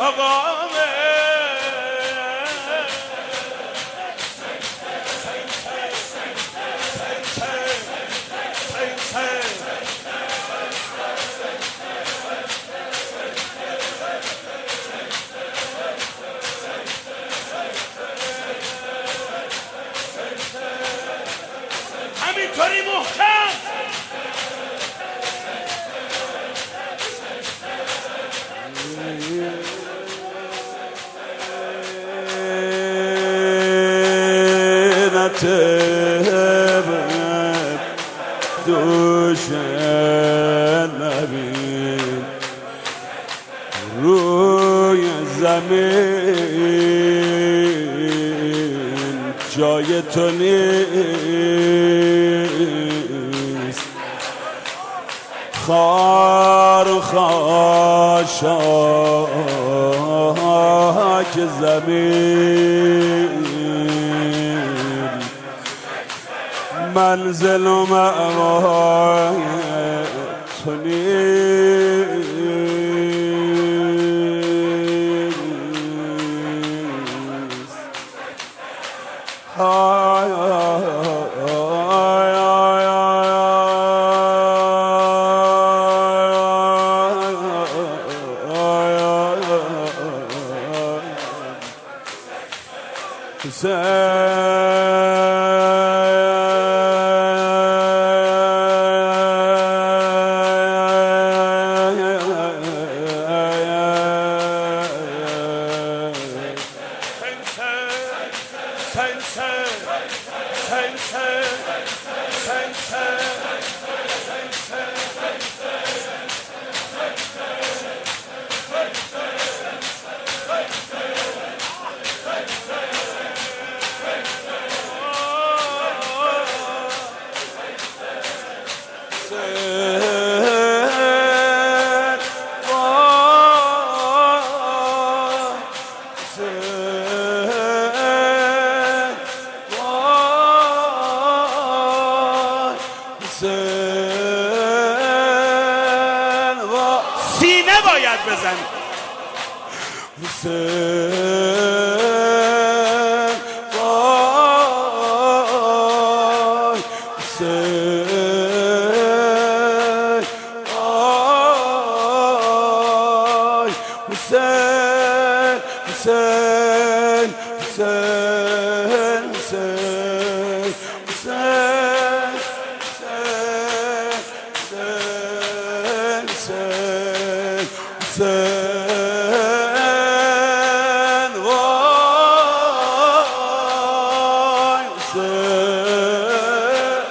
آقامه همینطوری محکم دوش نبین روی زمین جای تو نیست خار و خاشاک زمین منزل و مأوای تو نیست سینه باید بزنی حسین وای حسین وای حسین حسین حسین حسین حسین حسین حسین وای حسین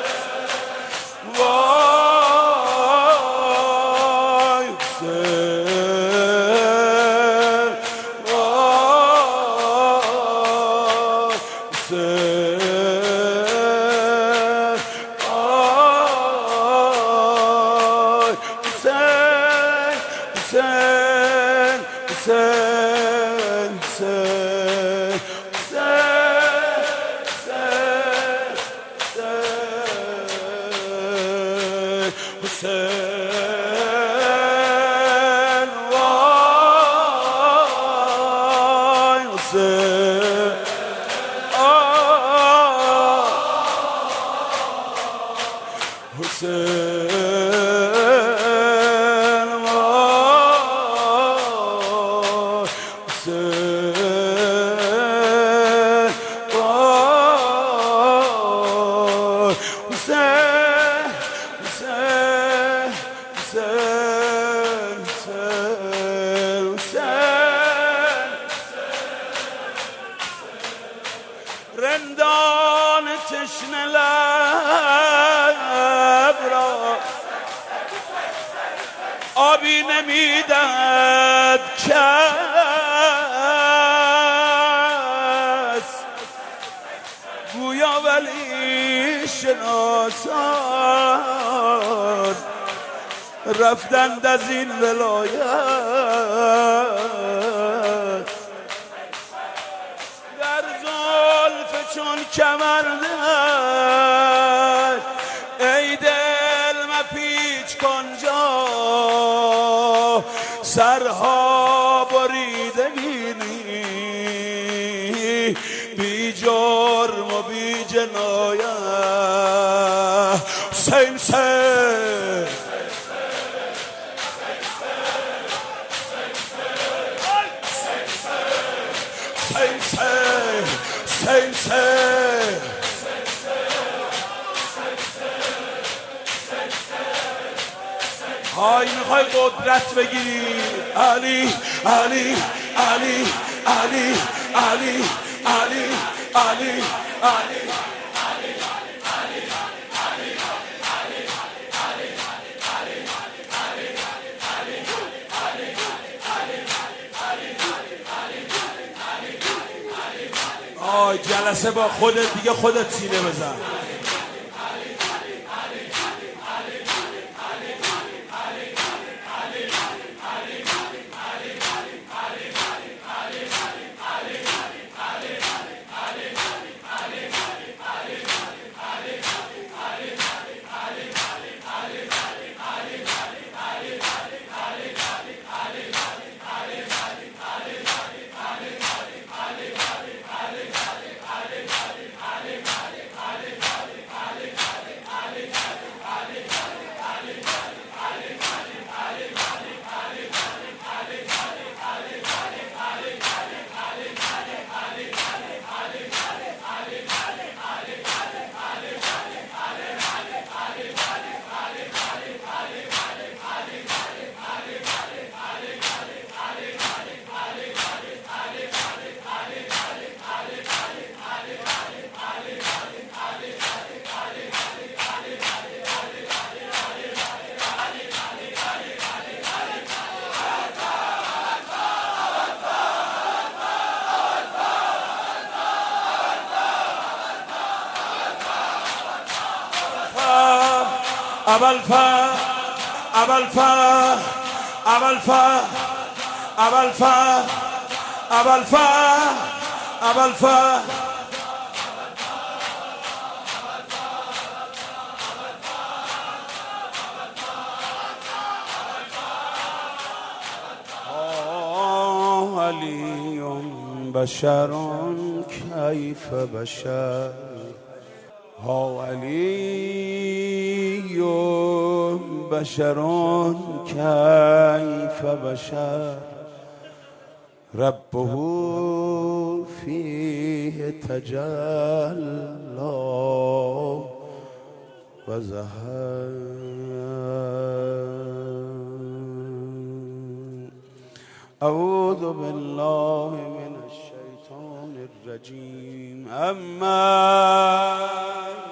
وای حسین وای رندان تشنه لب را آبی نمیدهد کس گویا ولی شناسان رفتند از این ولایت در زلف چون کمربند ای دل مپیچ کن جا سرها بریده آید حسین حسین های میخوای قدرت بگیری علی علی علی علی علی علی علی علی آی جلسه با خودت دیگه خودت سینه بزن علی بشر کیف بشر ها علی بشر کیف بشر ربه فیه تجلی و ظهر اعوذ بالله من الشیطان الرجیم اما